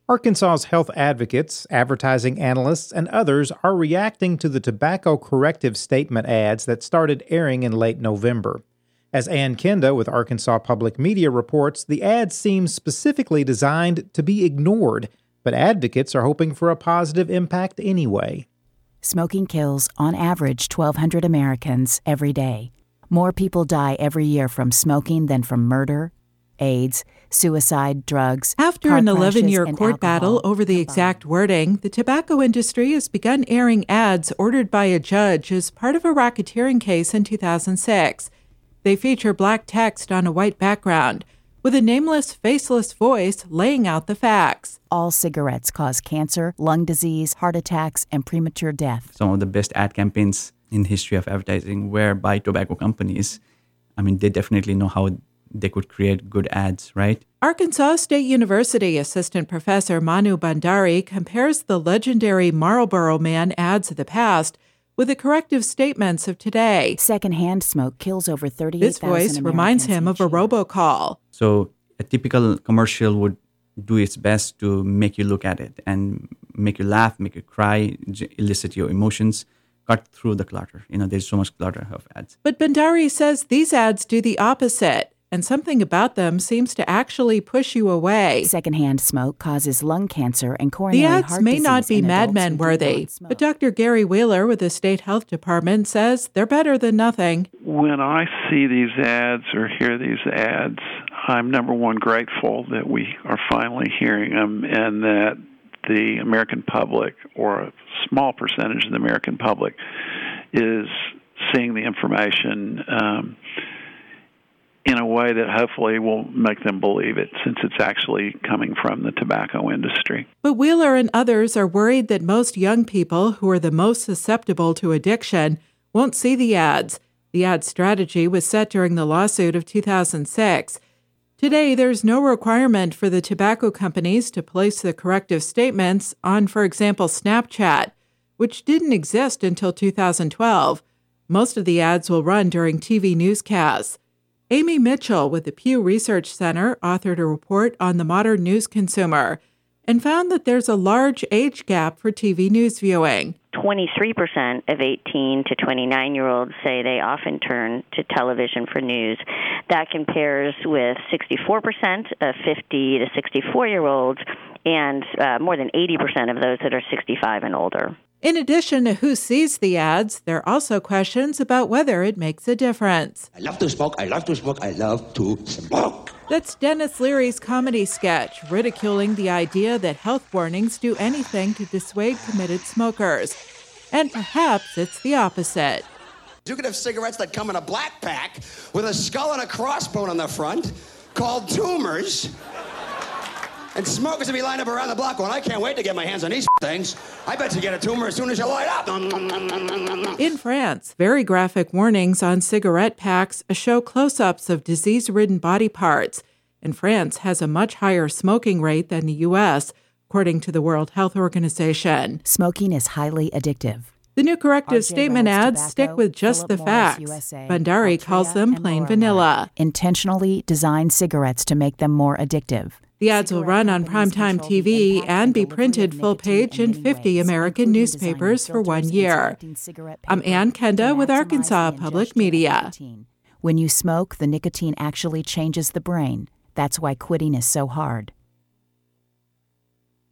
Arkansas's health advocates, advertising analysts, and others are reacting to the tobacco corrective statement ads that started airing in late November. As Ann Kenda with Arkansas Public Media reports, the ads seem specifically designed to be ignored, but advocates are hoping for a positive impact anyway. Smoking kills, on average, 1,200 Americans every day. More people die every year from smoking than from murder, AIDS, suicide, drugs. After an 11-year court battle over the exact wording, the tobacco industry has begun airing ads ordered by a judge as part of a racketeering case in 2006. They feature black text on a white background, with a nameless, faceless voice laying out the facts. All cigarettes cause cancer, lung disease, heart attacks, and premature death. Some of the best ad campaigns in the history of advertising were by tobacco companies. I mean, they definitely know how they could create good ads, right? Arkansas State University assistant professor Manu Bandari compares the legendary Marlboro Man ads of the past with the corrective statements of today. Secondhand smoke kills over 38,000 This voice reminds him of a robocall. So a typical commercial would do its best to make you look at it and make you laugh, make you cry, elicit your emotions, cut through the clutter. There's so much clutter of ads. But Bandari says these ads do the opposite, and something about them seems to actually push you away. Secondhand smoke causes lung cancer and coronary heart disease. The ads may not be Mad Men worthy, but Dr. Gary Wheeler with the State Health Department says they're better than nothing. When I see these ads or hear these ads, I'm, number one, grateful that we are finally hearing them and that the American public, or a small percentage of the American public, is seeing the information in a way that hopefully will make them believe it, since it's actually coming from the tobacco industry. But Wheeler and others are worried that most young people, who are the most susceptible to addiction, won't see the ads. The ad strategy was set during the lawsuit of 2006. Today, there's no requirement for the tobacco companies to place the corrective statements on, for example, Snapchat, which didn't exist until 2012. Most of the ads will run during TV newscasts. Amy Mitchell with the Pew Research Center authored a report on the modern news consumer and found that there's a large age gap for TV news viewing. 23% of 18 to 29-year-olds say they often turn to television for news. That compares with 64% of 50 to 64-year-olds and more than 80% of those that are 65 and older. In addition to who sees the ads, there are also questions about whether it makes a difference. I love to smoke, I love to smoke, I love to smoke. That's Dennis Leary's comedy sketch, ridiculing the idea that health warnings do anything to dissuade committed smokers. And perhaps it's the opposite. You could have cigarettes that come in a black pack with a skull and a crossbone on the front called tumors. And smokers will be lined up around the block going, I can't wait to get my hands on these things. I bet you get a tumor as soon as you light up. In France, very graphic warnings on cigarette packs show close-ups of disease-ridden body parts. And France has a much higher smoking rate than the U.S., according to the World Health Organization. Smoking is highly addictive. The new corrective statement ads stick with just the facts. Bandari calls them plain vanilla. Intentionally designed cigarettes to make them more addictive. The ads will run on primetime TV and be printed full-page in 50 American newspapers for 1 year. I'm Ann Kenda with Arkansas Public Media. When you smoke, the nicotine actually changes the brain. That's why quitting is so hard.